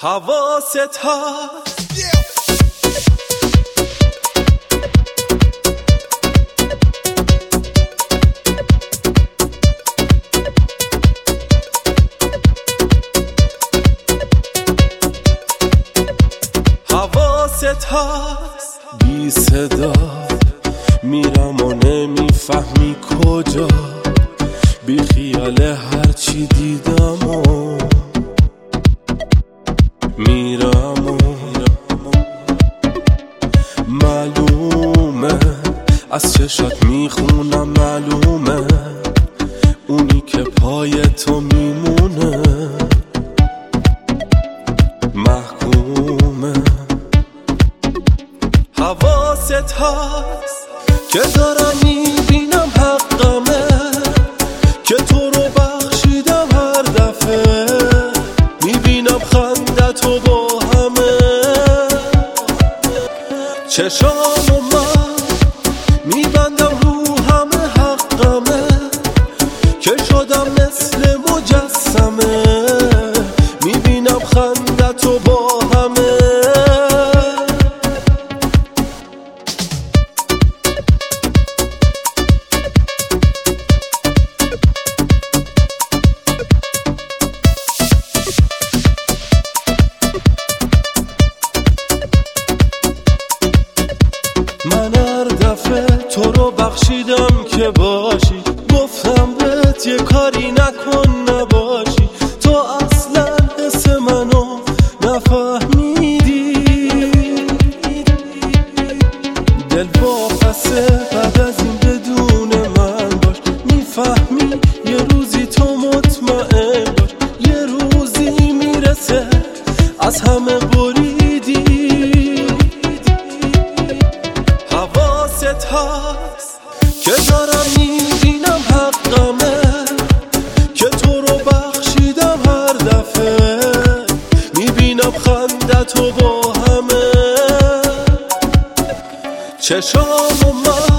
حواست هست حواست هست بی صدا میرم و نمیفهمی کجا، بی خیال هرچی دیدم و میرم و معلومه از چشات میخونم، معلومه اونی که پای تو میمونه محکومه. حواست هست که دارم میبینم حقمه، که تو رو بخشیدم هر دفعه میبینم خندتو با همه. چشامو من میبندم رو همه حقمه، که شدم مثل مجسمه میبینم خندتو با همه. من هر دفعه تو رو بخشیدم که باشی، گفتم بهت یه کاری نکن نباشی، تو اصلا حس منو نفهمیدی. دل واپسه بعد از این بدون من باش، میفهمی یه روزی تو مطمئن باش، یه روزی میرسه از همه بریدی. حواست هست که دارم میبینم حقمه، که تو رو بخشیدم هر دفعه میبینم خندتو با همه. چشامو من